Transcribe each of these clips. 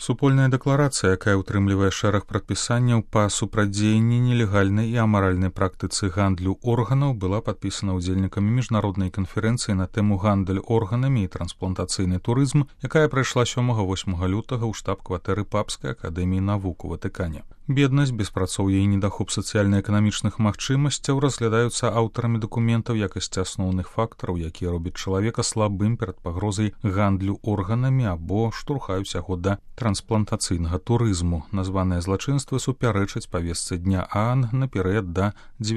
Супольная дэкларацыя, якая ўтрымлівае шэраг прадпісанняў па супрацьдзеянні нелегальнай і амаральнай практыцы гандлю органаў, была падпісана ўдзельнікамі міжнароднай канферэнцыі на тэму гандаль органамі і трансплантацыйны турызм, якая прайшла 7-8 лютага ў штаб-кватэры Папскай акадэміі навук у Ватыкане. Беднасць, беспрацоўе і недахоп сацыяльна-эканамічных магчымасцяў разглядаюцца аўтарамі дакументаў ў якасці асноўных фактараў, якія робяць чалавека слабым перад пагрозай гандлю органамі або штурхаюць яго да трансплантацыйнага турызму. Названыя злачынствы супярэчаць павестцы дня ААН на перыяд да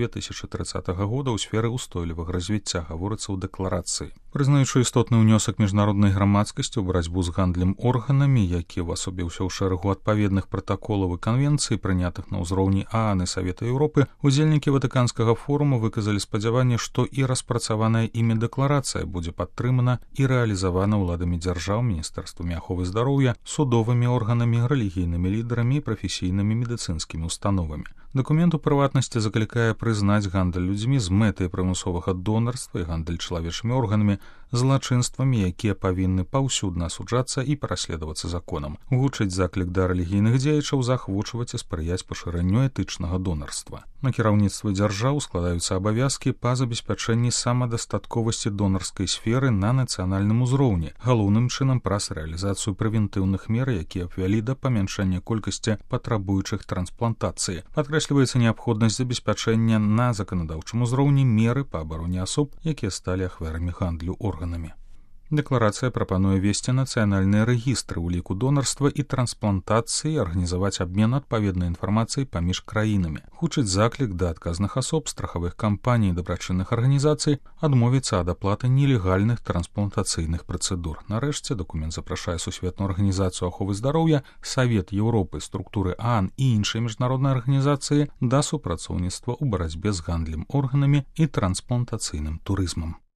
2030 года ў сферы ўстойлівага развіцця, гаворыцца ў дэкларацыі. Прызнаючы істотны ўнёсак міжнароднай грамадскасці ў барацьбу з гандлем органамі, які ўвасобіўся ў шэрагу адпаведных пратаколаў і канвенцый, прынятых на ўзроўні ААН і Савета Еўропы, удзельнікі Ватыканскага форуму выказалі спадзяванне, што і распрацаваная імі дэкларацыя будзе падтрымана і рэалізавана ўладамі дзяржаў, міністэрствамі аховы здароўя, судовымі органамі, рэлігійнымі лідарамі і прафесійнымі медыцынскімі установамі. Дакумент у прыватнасці заклікае прызнаць гандаль людзьмі з мэтай прымусовага донарства і гандаль чалавечымі органамі злачынствамі, якія павінны паўсюдна асуджацца і праследавацца законам. Гучыць заклік да рэлігійных дзеячаў заахвочваць і спрыяць пашырэнню этычнага донарства. На кіраўніцтва дзяржаў складаюцца абавязкі па забеспячэнні самадастатковасці донарскай сферы на нацыянальным узроўні, галоўным чынам праз рэалізацыю прэвентыўных мер, якія абвялі да памяншэння колькасці патрабуючых трансплантацыі. Падкрэсліваецца неабходнасць забеспячэння на заканадаўчым узроўні меры па абароне асоб, якія сталі ахвярамі гандлю органамі. Дэкларацыя прапануе весці нацыянальныя рэгістры ў ліку донарства і трансплантацыі, арганізаваць абмен адпаведнай інфармацыяй паміж краінамі. Гучыць заклік да адказных асоб, страхавых кампаній і дабрачынных арганізацый адмовіцца ад аплаты нелегальных трансплантацыйных працэдур. Нарэшце, дакумент запрашае Сусветную арганізацыю аховы здароўя, Савет Еўропы, структуры ААН і іншыя міжнародныя арганізацыі да супрацоўніцтва ў барацьбе з гандлем органамі і трансплантацыйным турызмам.